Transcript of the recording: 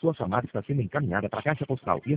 Sua chamada está sendo encaminhada para a caixa postal e